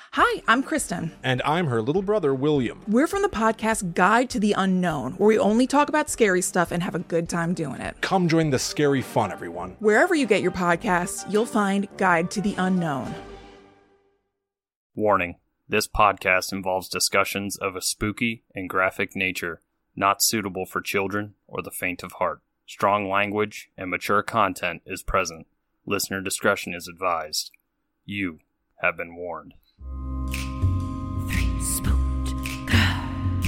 Hi, I'm Kristen. And I'm her little brother, William. We're from the podcast Guide to the Unknown, where we only talk about scary stuff and have a good time doing it. Come join the scary fun, everyone. Wherever you get your podcasts, you'll find Guide to the Unknown. Warning. This podcast involves discussions of a spooky and graphic nature, not suitable for children or the faint of heart. Strong language and mature content is present. Listener discretion is advised. You have been warned. Three spooked girls.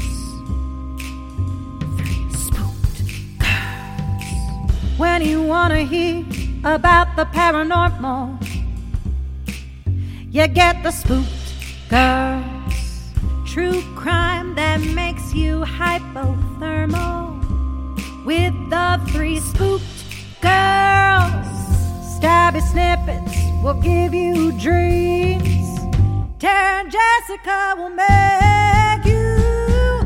Three spooked girls. When you want to hear about the paranormal, you get the spooked girls. True crime that makes you hypothermal. With the three spooked girls. Stabby snippets will give you dreams. Tara and Jessica will make you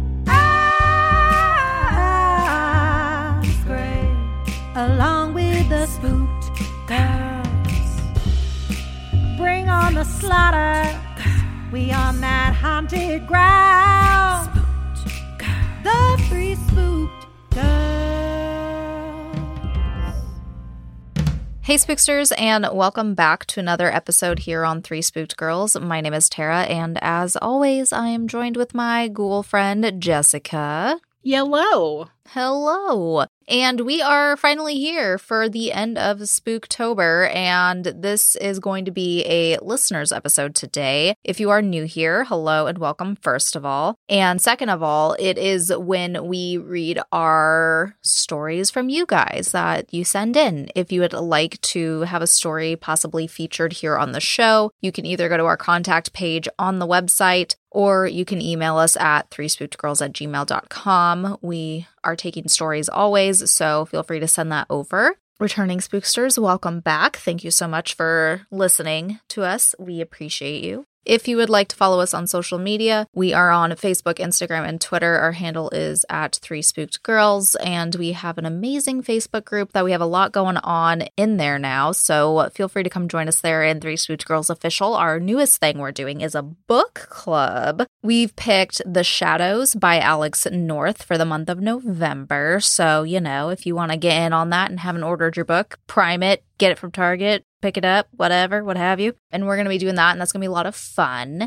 eyes gray, along with the spooked girls. Bring on the slaughter, we on that haunted ground. Spooked girls. The three spooked girls. Hey Spooksters, and welcome back to another episode here on Three Spooked Girls. My name is Tara, and as always, I am joined with my ghoul friend, Jessica. Yellow. Hello. And we are finally here for the end of Spooktober, and this is going to be a listeners episode today. If you are new here, hello and welcome, first of all. And second of all, it is when we read our stories from you guys that you send in. If you would like to have a story possibly featured here on the show, you can either go to our contact page on the website, or you can email us at threespookedgirls@gmail.com. We are taking stories always, so feel free to send that over. Returning Spooksters, welcome back. Thank you so much for listening to us. We appreciate you. If you would like to follow us on social media, we are on Facebook, Instagram, and Twitter. Our handle is at Three Spooked Girls, and we have an amazing Facebook group that we have a lot going on in there now, so feel free to come join us there in Three Spooked Girls Official. Our newest thing we're doing is a book club. We've picked The Shadows by Alex North for the month of November, so, you know, if you want to get in on that and haven't ordered your book, prime it, get it from Target, pick it up, whatever, what have you. And we're going to be doing that, and that's going to be a lot of fun.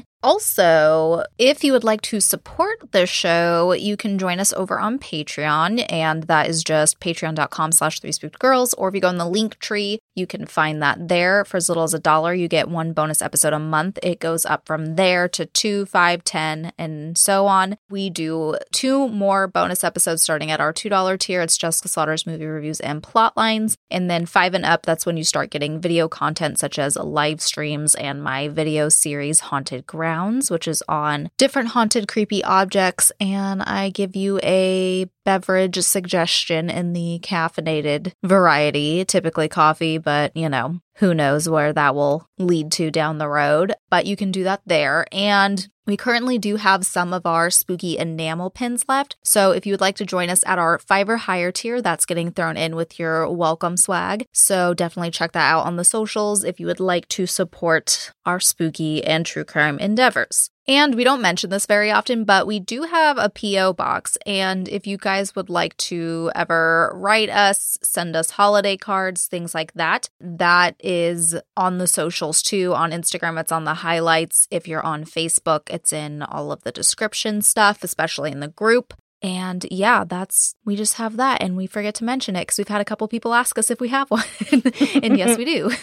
Also, if you would like to support the show, you can join us over on Patreon, and that is just patreon.com/threespookedgirls, or if you go in the link tree, you can find that there. For as little as $1, you get one bonus episode a month. It goes up from there to 2, 5, 10, and so on. We do 2 more bonus episodes starting at our $2 tier. It's Jessica Slaughter's movie reviews and plot lines. And then 5 and up, that's when you start getting video content such as live streams and my video series Haunted Grounds, which is on different haunted, creepy objects. And I give you a beverage suggestion in the caffeinated variety, typically coffee, but you know, who knows where that will lead to down the road. But you can do that there. And we currently do have some of our spooky enamel pins left. So if you would like to join us at our $5 or higher tier, that's getting thrown in with your welcome swag. So definitely check that out on the socials if you would like to support our spooky and true crime endeavors. And we don't mention this very often, but we do have a P.O. box. And if you guys would like to ever write us, send us holiday cards, things like that, that is on the socials too. On Instagram, it's on the highlights. If you're on Facebook, it's in all of the description stuff, especially in the group. And yeah, we just have that, and we forget to mention it because we've had a couple people ask us if we have one. And yes, we do.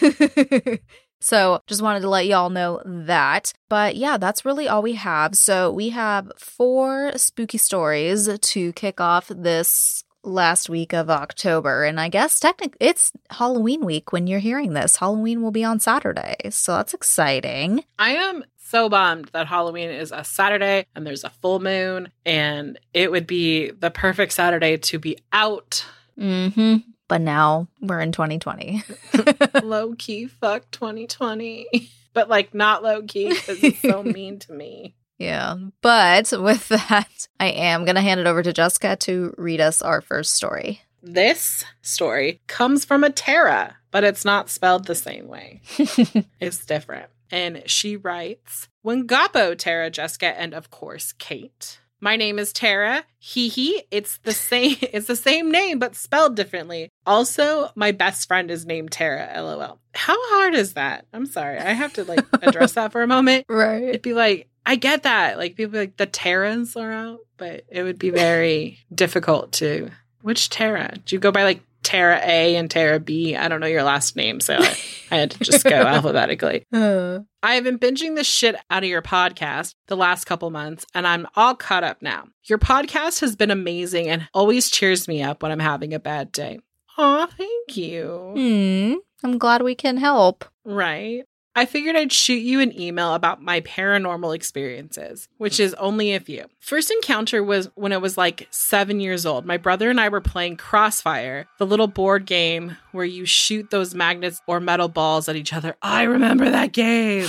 So just wanted to let y'all know that. But yeah, that's really all we have. So we have 4 spooky stories to kick off this last week of October. And I guess technically it's Halloween week when you're hearing this. Halloween will be on Saturday. So that's exciting. I am so bummed that Halloween is a Saturday and there's a full moon, and it would be the perfect Saturday to be out. Mm-hmm. But now we're in 2020. Low key, fuck 2020. But like not low key because it's so mean to me. Yeah. But with that, I am going to hand it over to Jessica to read us our first story. This story comes from a Tara, but it's not spelled the same way. It's different. and she writes, Wengapo, Tara, Jessica, and of course, Kate. My name is Tara. It's the same name, but spelled differently. Also, my best friend is named Tara, LOL. How hard is that? I'm sorry. I have to address that for a moment. Right. It'd be like, I get that. People like the Taras are out, but it would be very difficult to. Which Tara? Do you go by Tara A and Tara B? I don't know your last name, so I had to just go alphabetically. I have been binging the shit out of your podcast the last couple months, and I'm all caught up now. Your podcast has been amazing and always cheers me up when I'm having a bad day. Aw, thank you. I'm glad we can help. Right. I figured I'd shoot you an email about my paranormal experiences, which is only a few. First encounter was when I was 7 years old. My brother and I were playing Crossfire, the little board game where you shoot those magnets or metal balls at each other. I remember that game.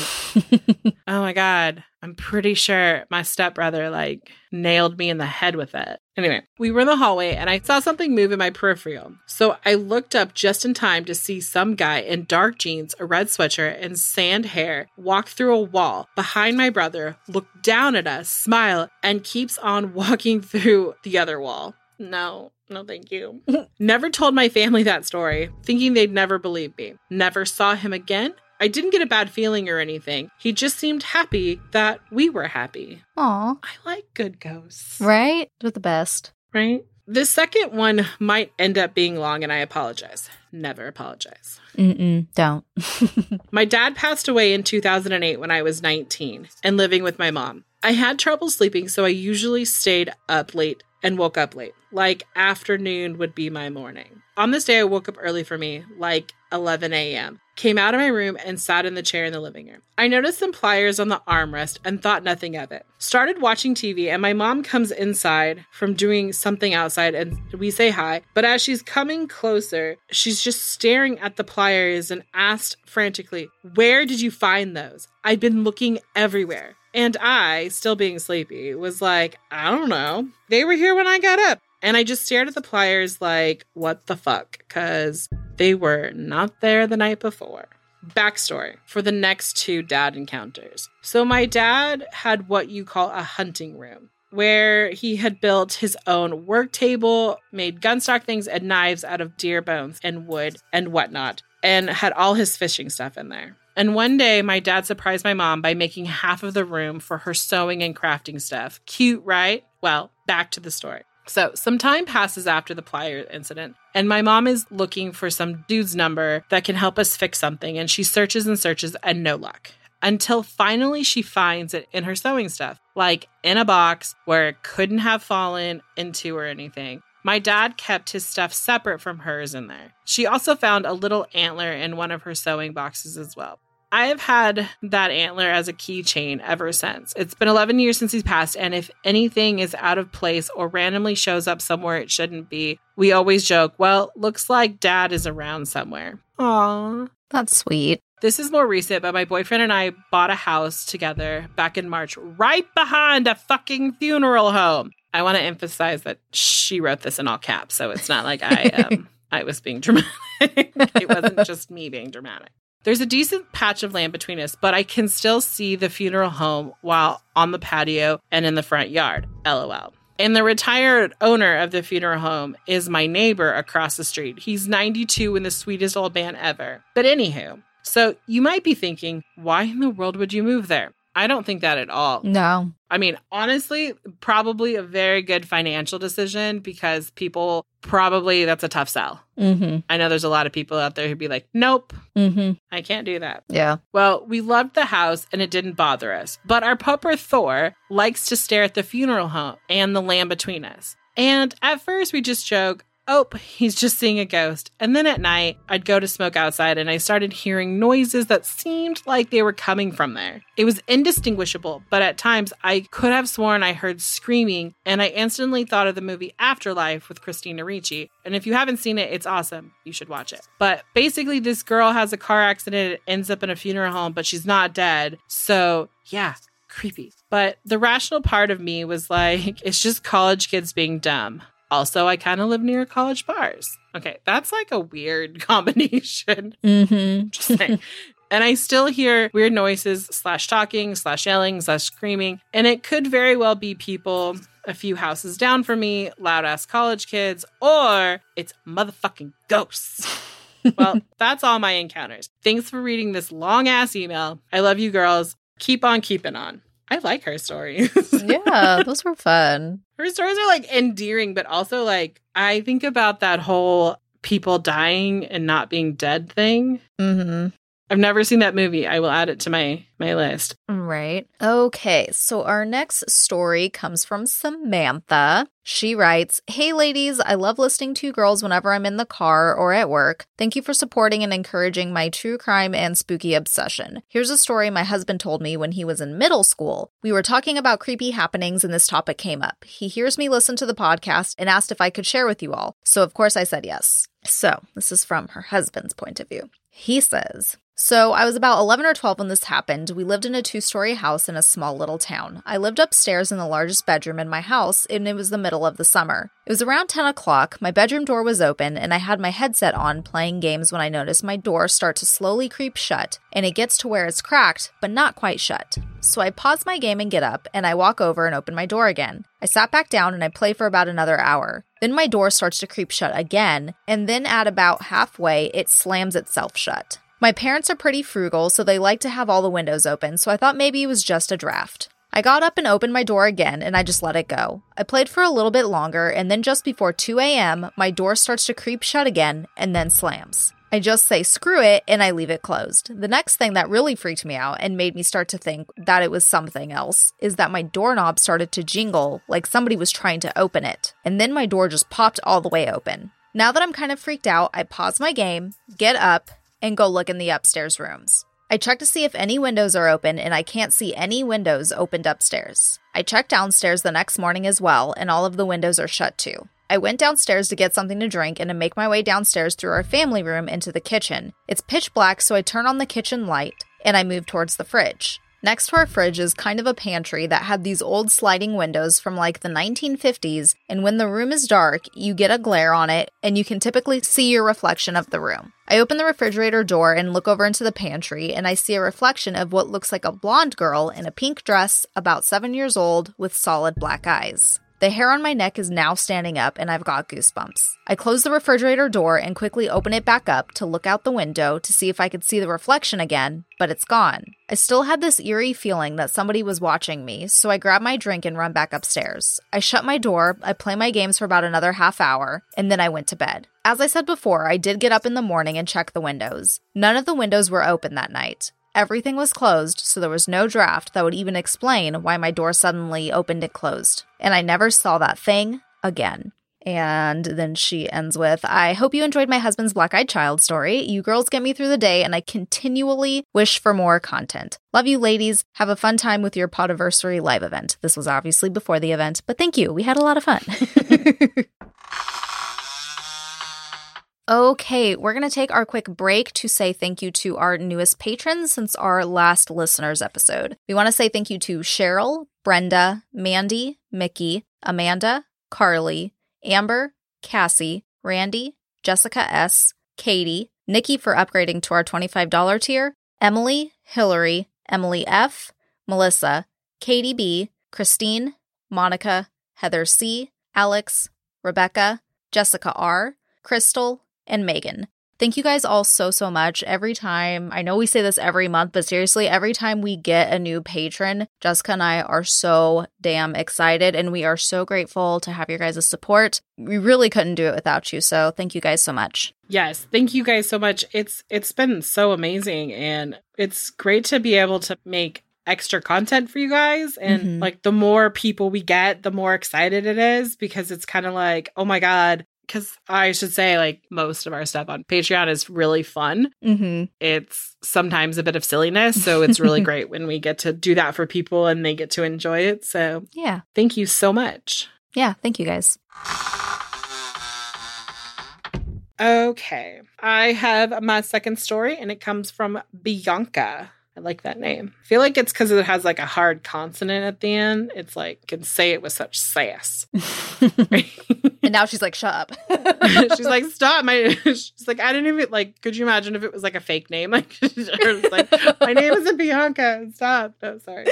Oh my God. I'm pretty sure my stepbrother nailed me in the head with it. Anyway, we were in the hallway and I saw something move in my peripheral. So I looked up just in time to see some guy in dark jeans, a red sweatshirt, and sand hair walk through a wall behind my brother, look down at us, smile, and keeps on walking through the other wall. No, thank you. Never told my family that story, thinking they'd never believe me. Never saw him again. I didn't get a bad feeling or anything. He just seemed happy that we were happy. Aw. I like good ghosts. Right? They're the best. Right? The second one might end up being long, and I apologize. Never apologize. Don't. My dad passed away in 2008 when I was 19 and living with my mom. I had trouble sleeping, so I usually stayed up late and woke up late. Afternoon would be my morning. On this day, I woke up early for me, 11 a.m. Came out of my room and sat in the chair in the living room. I noticed some pliers on the armrest and thought nothing of it. Started watching TV and my mom comes inside from doing something outside and we say hi. But as she's coming closer, she's just staring at the pliers and asked frantically, "Where did you find those? I've been looking everywhere." And I, still being sleepy, was like, "I don't know. They were here when I got up." And I just stared at the pliers what the fuck? Because they were not there the night before. Backstory for the next two dad encounters. So my dad had what you call a hunting room, where he had built his own work table, made gunstock things and knives out of deer bones and wood and whatnot, and had all his fishing stuff in there. And one day, my dad surprised my mom by making half of the room for her sewing and crafting stuff. Cute, right? Well, back to the story. So some time passes after the plier incident, and my mom is looking for some dude's number that can help us fix something, and she searches and searches, and no luck. Until finally she finds it in her sewing stuff, in a box where it couldn't have fallen into or anything. My dad kept his stuff separate from hers in there. She also found a little antler in one of her sewing boxes as well. I have had that antler as a keychain ever since. It's been 11 years since he's passed, and if anything is out of place or randomly shows up somewhere it shouldn't be, we always joke, well, looks like dad is around somewhere. Aww. That's sweet. This is more recent, but my boyfriend and I bought a house together back in March, right behind a fucking funeral home. I want to emphasize that she wrote this in all caps, so it's not like I was being dramatic. It wasn't just me being dramatic. There's a decent patch of land between us, but I can still see the funeral home while on the patio and in the front yard. LOL. And the retired owner of the funeral home is my neighbor across the street. He's 92 and the sweetest old man ever. But anywho, so you might be thinking, why in the world would you move there? I don't think that at all. No. I mean, honestly, probably a very good financial decision because people that's a tough sell. Mm-hmm. I know there's a lot of people out there who'd be like, nope, I can't do that. Yeah. Well, we loved the house and it didn't bother us. But our pupper Thor likes to stare at the funeral home and the land between us. And at first we just joke, oh, he's just seeing a ghost. And then at night, I'd go to smoke outside and I started hearing noises that seemed like they were coming from there. It was indistinguishable, but at times I could have sworn I heard screaming, and I instantly thought of the movie Afterlife with Christina Ricci. And if you haven't seen it, it's awesome. You should watch it. But basically, this girl has a car accident, ends up in a funeral home, but she's not dead. So, yeah, creepy. But the rational part of me was like, it's just college kids being dumb. Also, I kind of live near college bars. Okay, that's a weird combination. Mm-hmm. Just saying. And I still hear weird noises / talking / yelling / screaming. And it could very well be people a few houses down from me, loud ass college kids, or it's motherfucking ghosts. Well, that's all my encounters. Thanks for reading this long ass email. I love you girls. Keep on keeping on. I like her stories. Yeah, those were fun. Her stories are like endearing, but also like I think about that whole people dying and not being dead thing. Mm-hmm. I've never seen that movie. I will add it to my list. Right. Okay, so our next story comes from Samantha. She writes, "Hey ladies, I love listening to you girls whenever I'm in the car or at work. Thank you for supporting and encouraging my true crime and spooky obsession. Here's a story my husband told me when he was in middle school. We were talking about creepy happenings and this topic came up. He hears me listen to the podcast and asked if I could share with you all. So of course I said yes." So this is from her husband's point of view. He says, "So I was about 11 or 12 when this happened. We lived in a 2-story house in a small little town. I lived upstairs in the largest bedroom in my house, and it was the middle of the summer. It was around 10 o'clock. My bedroom door was open, and I had my headset on playing games when I noticed my door start to slowly creep shut, and it gets to where it's cracked, but not quite shut. So I pause my game and get up, and I walk over and open my door again. I sat back down and I play for about another hour. Then my door starts to creep shut again, and then at about halfway, it slams itself shut. My parents are pretty frugal, so they like to have all the windows open, so I thought maybe it was just a draft. I got up and opened my door again, and I just let it go. I played for a little bit longer, and then just before 2 a.m., my door starts to creep shut again, and then slams. I just say screw it, and I leave it closed. The next thing that really freaked me out and made me start to think that it was something else is that my doorknob started to jingle like somebody was trying to open it, and then my door just popped all the way open. Now that I'm kind of freaked out, I pause my game, get up, and go look in the upstairs rooms. I check to see if any windows are open, and I can't see any windows opened upstairs. I check downstairs the next morning as well, and all of the windows are shut too. I went downstairs to get something to drink and to make my way downstairs through our family room into the kitchen. It's pitch black, so I turn on the kitchen light, and I move towards the fridge. Next to our fridge is kind of a pantry that had these old sliding windows from like the 1950s, and when the room is dark, you get a glare on it, and you can typically see your reflection of the room. I open the refrigerator door and look over into the pantry, and I see a reflection of what looks like a blonde girl in a pink dress, about 7 years old, with solid black eyes. The hair on my neck is now standing up, and I've got goosebumps. I close the refrigerator door and quickly open it back up to look out the window to see if I could see the reflection again, but it's gone. I still had this eerie feeling that somebody was watching me, so I grab my drink and run back upstairs. I shut my door, I play my games for about another half hour, and then I went to bed. As I said before, I did get up in the morning and check the windows. None of the windows were open that night. Everything was closed, so there was no draft that would even explain why my door suddenly opened and closed. And I never saw that thing again. And then she ends with, "I hope you enjoyed my husband's black-eyed child story. You girls get me through the day, and I continually wish for more content. Love you, ladies. Have a fun time with your Podiversary live event." This was obviously before the event, but thank you. We had a lot of fun. Okay, we're going to take our quick break to say thank you to our newest patrons since our last listeners episode. We want to say thank you to Cheryl, Brenda, Mandy, Mickey, Amanda, Carly, Amber, Cassie, Randy, Jessica S., Katie, Nikki for upgrading to our $25 tier, Emily, Hillary, Emily F., Melissa, Katie B., Christine, Monica, Heather C., Alex, Rebecca, Jessica R., Crystal, and Megan. Thank you guys all so much. Every time, I know we say this every month, but seriously, every time we get a new patron, Jessica and I are so damn excited, and we are so grateful to have your guys' support. We really couldn't do it without you, so thank you guys so much. Yes, thank you guys so much. It's been so amazing, and it's great to be able to make extra content for you guys, and like the more people we get, the more excited it is, because it's kind of like, oh my god. Because I should say, like, most of our stuff on Patreon is really fun. It's sometimes a bit of silliness, so it's really great when we get to do that for people and they get to enjoy it. So, yeah. Thank you so much. Yeah, thank you guys. Okay. I have my second story, and it comes from Bianca. I like that name. I feel like it's because it has like a hard consonant at the end. It's like, can say it with such sass. And now she's like, shut up. She's like, stop. She's like, I didn't even, like, could you imagine if it was like a fake name? Like, it's like, my name isn't Bianca. Stop. No, sorry.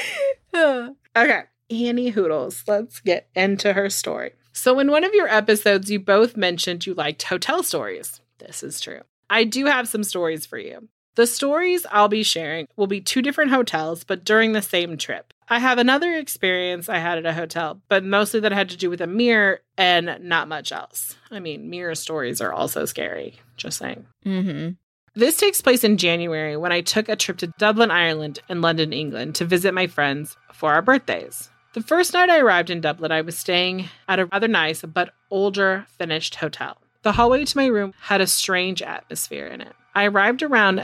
Okay. Annie Hoodles. Let's get into her story. So in one of your episodes, you both mentioned you liked hotel stories. This is true. I do have some stories for you. The stories I'll be sharing will be 2 different hotels, but during the same trip. I have another experience I had at a hotel, but mostly that had to do with a mirror and not much else. I mean, mirror stories are also scary, just saying. Mm-hmm. This takes place in January when I took a trip to Dublin, Ireland and London, England to visit my friends for our birthdays. The first night I arrived in Dublin, I was staying at a rather nice but older finished hotel. The hallway to my room had a strange atmosphere in it. I arrived around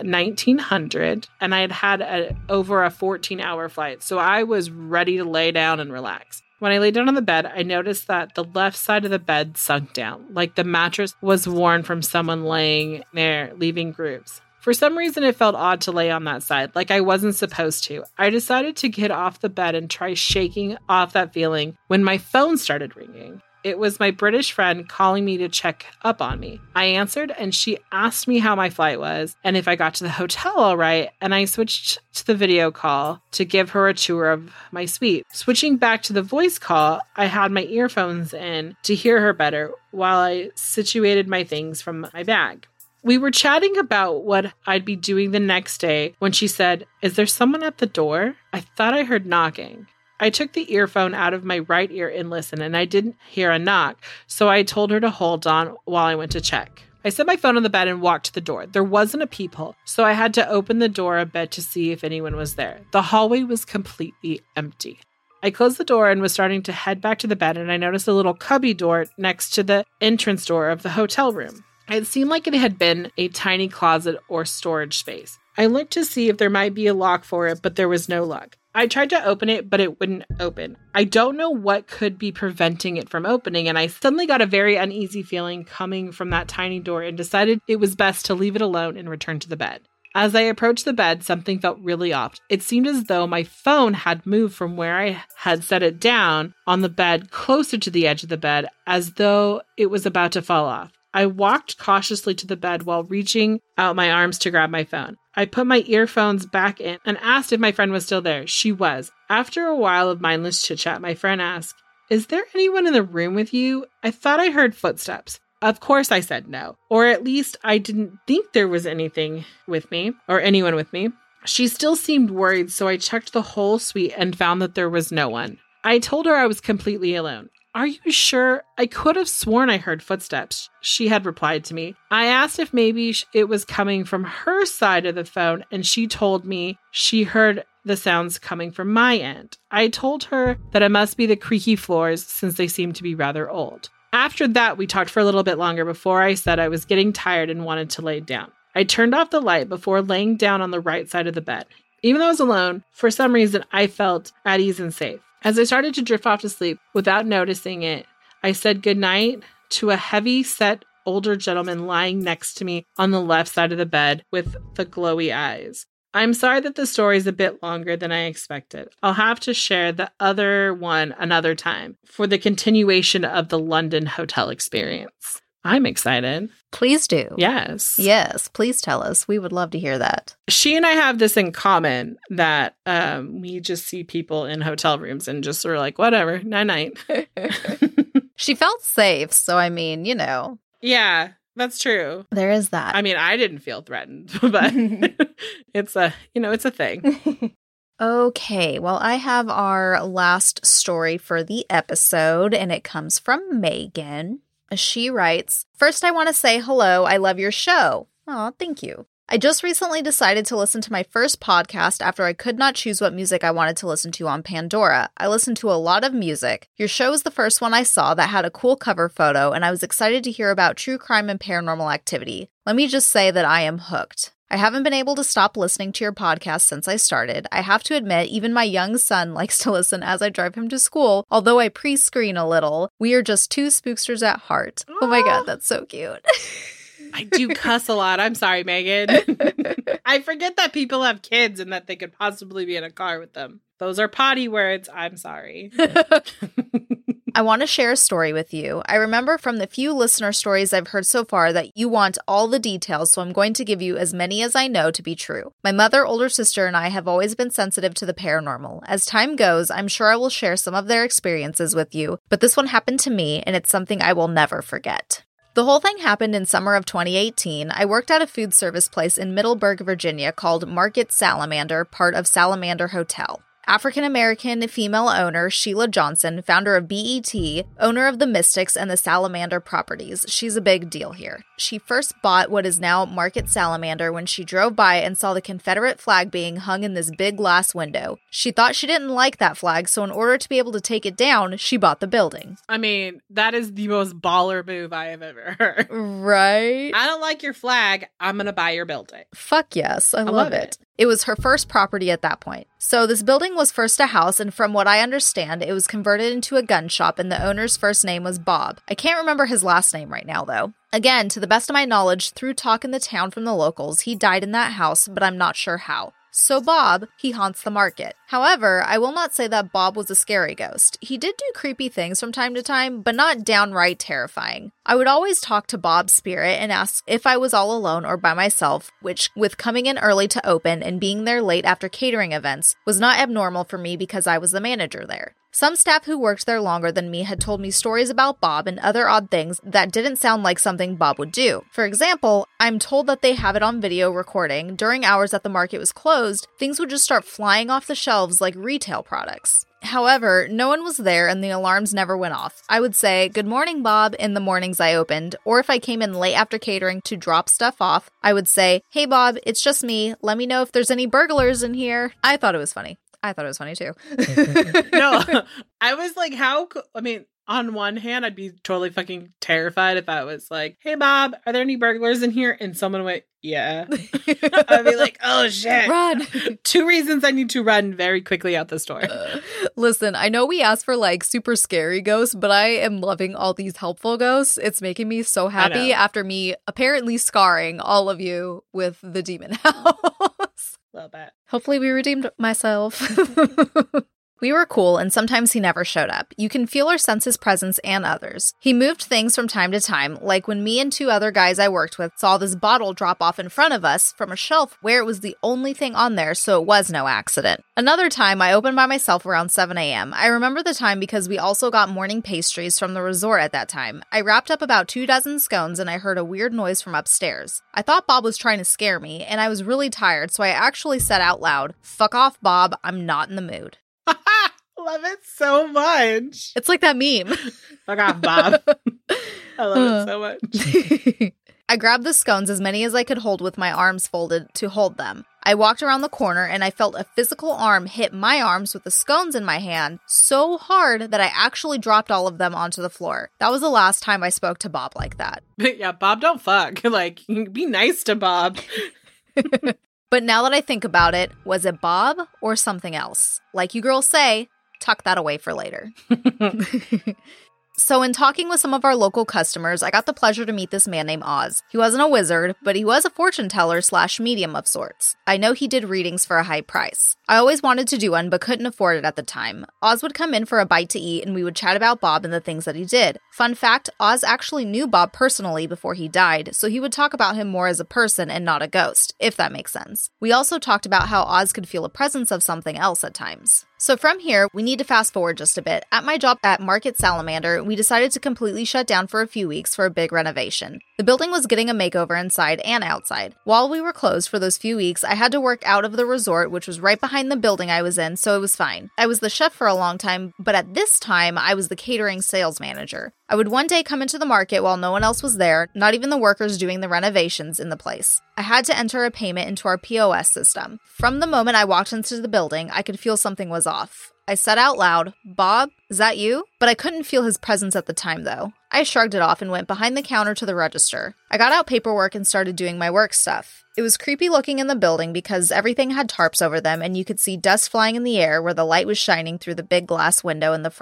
1900 and I had over a 14-hour flight, so I was ready to lay down and relax. When I lay down on the bed, I noticed that the left side of the bed sunk down, like the mattress was worn from someone laying there, leaving grooves. For some reason, it felt odd to lay on that side, like I wasn't supposed to. I decided to get off the bed and try shaking off that feeling when my phone started ringing. It was my British friend calling me to check up on me. I answered and she asked me how my flight was and if I got to the hotel all right, and I switched to the video call to give her a tour of my suite. Switching back to the voice call, I had my earphones in to hear her better while I situated my things from my bag. We were chatting about what I'd be doing the next day when she said, "Is there someone at the door?" I thought I heard knocking. I took the earphone out of my right ear and listened, and I didn't hear a knock, so I told her to hold on while I went to check. I set my phone on the bed and walked to the door. There wasn't a peephole, so I had to open the door a bit to see if anyone was there. The hallway was completely empty. I closed the door and was starting to head back to the bed, and I noticed a little cubby door next to the entrance door of the hotel room. It seemed like it had been a tiny closet or storage space. I looked to see if there might be a lock for it, but there was no lock. I tried to open it, but it wouldn't open. I don't know what could be preventing it from opening, and I suddenly got a very uneasy feeling coming from that tiny door and decided it was best to leave it alone and return to the bed. As I approached the bed, something felt really off. It seemed as though my phone had moved from where I had set it down on the bed closer to the edge of the bed, as though it was about to fall off. I walked cautiously to the bed while reaching out my arms to grab my phone. I put my earphones back in and asked if my friend was still there. She was. After a while of mindless chit-chat, my friend asked, "Is there anyone in the room with you? I thought I heard footsteps." Of course I said no, or at least I didn't think there was anything with me or anyone with me. She still seemed worried, so I checked the whole suite and found that there was no one. I told her I was completely alone. "Are you sure? I could have sworn I heard footsteps," she had replied to me. I asked if maybe it was coming from her side of the phone, and she told me she heard the sounds coming from my end. I told her that it must be the creaky floors since they seemed to be rather old. After that, we talked for a little bit longer before I said I was getting tired and wanted to lay down. I turned off the light before laying down on the right side of the bed. Even though I was alone, for some reason, I felt at ease and safe. As I started to drift off to sleep without noticing it, I said goodnight to a heavy-set older gentleman lying next to me on the left side of the bed with the glowy eyes. I'm sorry that the story is a bit longer than I expected. I'll have to share the other one another time for the continuation of the London hotel experience. I'm excited. Please do. Yes. Yes, please tell us. We would love to hear that. She and I have this in common that we just see people in hotel rooms and just sort of like, whatever, night-night. She felt safe, so I mean, you know. Yeah, that's true. There is that. I mean, I didn't feel threatened, but it's a thing. Okay, well, I have our last story for the episode, and it comes from Megan. She writes, "First, I want to say hello. I love your show." Aw, thank you. "I just recently decided to listen to my first podcast after I could not choose what music I wanted to listen to on Pandora. I listened to a lot of music. Your show was the first one I saw that had a cool cover photo, and I was excited to hear about true crime and paranormal activity. Let me just say that I am hooked. I haven't been able to stop listening to your podcast since I started. I have to admit, even my young son likes to listen as I drive him to school, although I pre-screen a little. We are just two spooksters at heart." Oh my god, that's so cute. I do cuss a lot. I'm sorry, Megan. I forget that people have kids and that they could possibly be in a car with them. Those are potty words. I'm sorry. I want to share a story with you. I remember from the few listener stories I've heard so far that you want all the details, so I'm going to give you as many as I know to be true. My mother, older sister, and I have always been sensitive to the paranormal. As time goes, I'm sure I will share some of their experiences with you, but this one happened to me, and it's something I will never forget. The whole thing happened in summer of 2018. I worked at a food service place in Middleburg, Virginia called Market Salamander, part of Salamander Hotel. African-American female owner Sheila Johnson, founder of BET, owner of the Mystics and the Salamander properties. She's a big deal here. She first bought what is now Market Salamander when she drove by and saw the Confederate flag being hung in this big glass window. She thought she didn't like that flag, so in order to be able to take it down, she bought the building. I mean, that is the most baller move I have ever heard. Right? I don't like your flag. I'm going to buy your building. Fuck yes. I love it. It was her first property at that point. So this building was first a house, and from what I understand, it was converted into a gun shop, and the owner's first name was Bob. I can't remember his last name right now, though. Again, to the best of my knowledge, through talk in the town from the locals, he died in that house, but I'm not sure how. So Bob, he haunts the market. However, I will not say that Bob was a scary ghost. He did do creepy things from time to time, but not downright terrifying. I would always talk to Bob's spirit and ask if I was all alone or by myself, which, with coming in early to open and being there late after catering events, was not abnormal for me because I was the manager there. Some staff who worked there longer than me had told me stories about Bob and other odd things that didn't sound like something Bob would do. For example, I'm told that they have it on video recording. During hours that the market was closed, things would just start flying off the shelves like retail products. However, no one was there and the alarms never went off. I would say, "Good morning, Bob," in the mornings I opened, or if I came in late after catering to drop stuff off, I would say, "Hey, Bob, it's just me. Let me know if there's any burglars in here." I thought it was funny. I thought it was funny too. No, I was like, on one hand, I'd be totally fucking terrified if I was like, "Hey, Bob, are there any burglars in here?" And someone went, "Yeah." I'd be like, "Oh, shit. Run." 2 reasons I need to run very quickly out this door. Listen, I know we asked for like super scary ghosts, but I am loving all these helpful ghosts. It's making me so happy after me apparently scarring all of you with the demon house. Love that. Hopefully we redeemed myself. We were cool, and sometimes he never showed up. You can feel or sense his presence and others. He moved things from time to time, like when me and 2 other guys I worked with saw this bottle drop off in front of us from a shelf where it was the only thing on there, so it was no accident. Another time, I opened by myself around 7 a.m. I remember the time because we also got morning pastries from the resort at that time. I wrapped up about 2 dozen scones, and I heard a weird noise from upstairs. I thought Bob was trying to scare me, and I was really tired, so I actually said out loud, "Fuck off, Bob, I'm not in the mood." Love it so much. It's like that meme. Fuck off, Bob. I love it so much. I grabbed the scones, as many as I could hold with my arms folded to hold them. I walked around the corner and I felt a physical arm hit my arms with the scones in my hand so hard that I actually dropped all of them onto the floor. That was the last time I spoke to Bob like that. Yeah, Bob, don't fuck. Like, be nice to Bob. But now that I think about it, was it Bob or something else? Like you girls say, tuck that away for later. So in talking with some of our local customers, I got the pleasure to meet this man named Oz. He wasn't a wizard, but he was a fortune teller / medium of sorts. I know he did readings for a high price. I always wanted to do one, but couldn't afford it at the time. Oz would come in for a bite to eat, and we would chat about Bob and the things that he did. Fun fact, Oz actually knew Bob personally before he died, so he would talk about him more as a person and not a ghost, if that makes sense. We also talked about how Oz could feel a presence of something else at times. So from here, we need to fast forward just a bit. At my job at Market Salamander, we decided to completely shut down for a few weeks for a big renovation. The building was getting a makeover inside and outside. While we were closed for those few weeks, I had to work out of the resort, which was right behind the building I was in, so it was fine. I was the chef for a long time, but at this time, I was the catering sales manager. I would one day come into the market while no one else was there, not even the workers doing the renovations in the place. I had to enter a payment into our POS system. From the moment I walked into the building, I could feel something was off. I said out loud, "Bob, is that you?" But I couldn't feel his presence at the time, though. I shrugged it off and went behind the counter to the register. I got out paperwork and started doing my work stuff. It was creepy looking in the building because everything had tarps over them and you could see dust flying in the air where the light was shining through the big glass window in the front.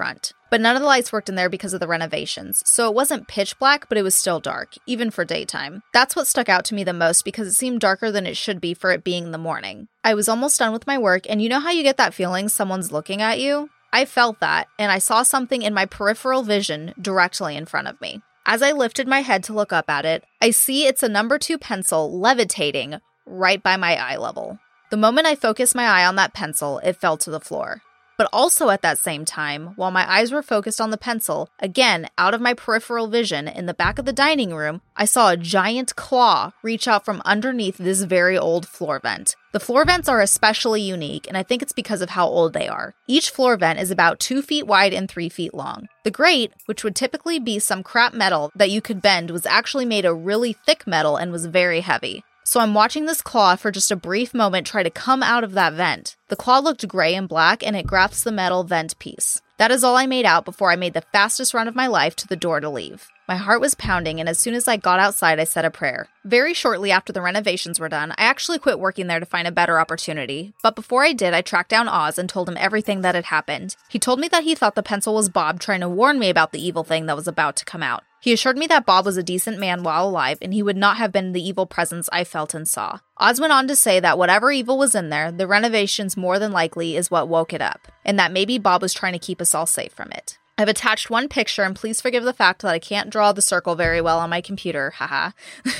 But none of the lights worked in there because of the renovations, so it wasn't pitch black, but it was still dark, even for daytime. That's what stuck out to me the most because it seemed darker than it should be for it being the morning. I was almost done with my work, and you know how you get that feeling someone's looking at you? I felt that, and I saw something in my peripheral vision directly in front of me. As I lifted my head to look up at it, I see it's a number 2 pencil levitating right by my eye level. The moment I focused my eye on that pencil, it fell to the floor. But also at that same time, while my eyes were focused on the pencil, again, out of my peripheral vision, in the back of the dining room, I saw a giant claw reach out from underneath this very old floor vent. The floor vents are especially unique, and I think it's because of how old they are. Each floor vent is about 2 feet wide and 3 feet long. The grate, which would typically be some crap metal that you could bend, was actually made of really thick metal and was very heavy. So I'm watching this claw for just a brief moment try to come out of that vent. The claw looked gray and black, and it grasps the metal vent piece. That is all I made out before I made the fastest run of my life to the door to leave. My heart was pounding, and as soon as I got outside, I said a prayer. Very shortly after the renovations were done, I actually quit working there to find a better opportunity. But before I did, I tracked down Oz and told him everything that had happened. He told me that he thought the pencil was Bob trying to warn me about the evil thing that was about to come out. He assured me that Bob was a decent man while alive, and he would not have been the evil presence I felt and saw. Oz went on to say that whatever evil was in there, the renovations more than likely is what woke it up, and that maybe Bob was trying to keep us all safe from it. I've attached one picture, and please forgive the fact that I can't draw the circle very well on my computer, haha.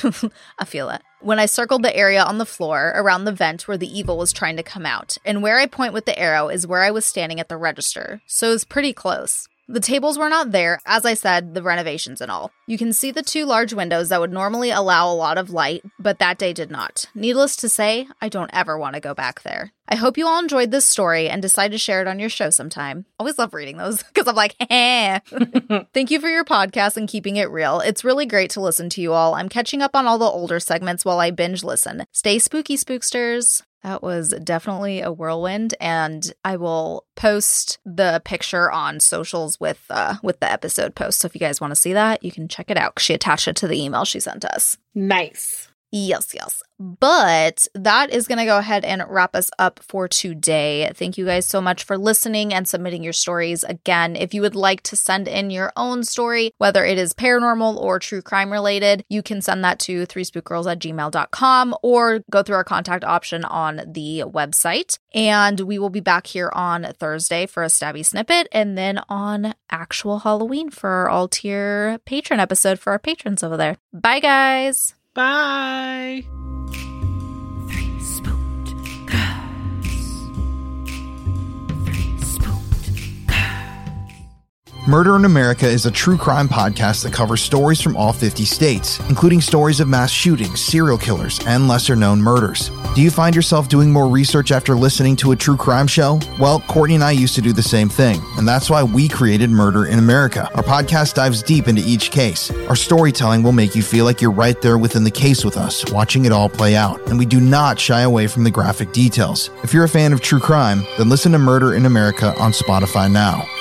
I feel it. When I circled the area on the floor around the vent where the evil was trying to come out, and where I point with the arrow is where I was standing at the register, so it was pretty close. The tables were not there, as I said, the renovations and all. You can see the 2 large windows that would normally allow a lot of light, but that day did not. Needless to say, I don't ever want to go back there. I hope you all enjoyed this story and decide to share it on your show sometime. Always love reading those because I'm like, eh. Thank you for your podcast and keeping it real. It's really great to listen to you all. I'm catching up on all the older segments while I binge listen. Stay spooky, spooksters. That was definitely a whirlwind, and I will post the picture on socials with the episode post. So if you guys want to see that, you can check it out. She attached it to the email she sent us. Nice. Yes. But that is going to go ahead and wrap us up for today. Thank you guys so much for listening and submitting your stories. Again, if you would like to send in your own story, whether it is paranormal or true crime related, you can send that to 3spookgirls@gmail.com or go through our contact option on the website. And we will be back here on Thursday for a Stabby Snippet, and then on actual Halloween for our all-tier patron episode for our patrons over there. Bye, guys. Bye. Murder in America is a true crime podcast that covers stories from all 50 states, including stories of mass shootings, serial killers, and lesser-known murders. Do you find yourself doing more research after listening to a true crime show? Well, Courtney and I used to do the same thing, and that's why we created Murder in America. Our podcast dives deep into each case. Our storytelling will make you feel like you're right there within the case with us, watching it all play out, and we do not shy away from the graphic details. If you're a fan of true crime, then listen to Murder in America on Spotify now.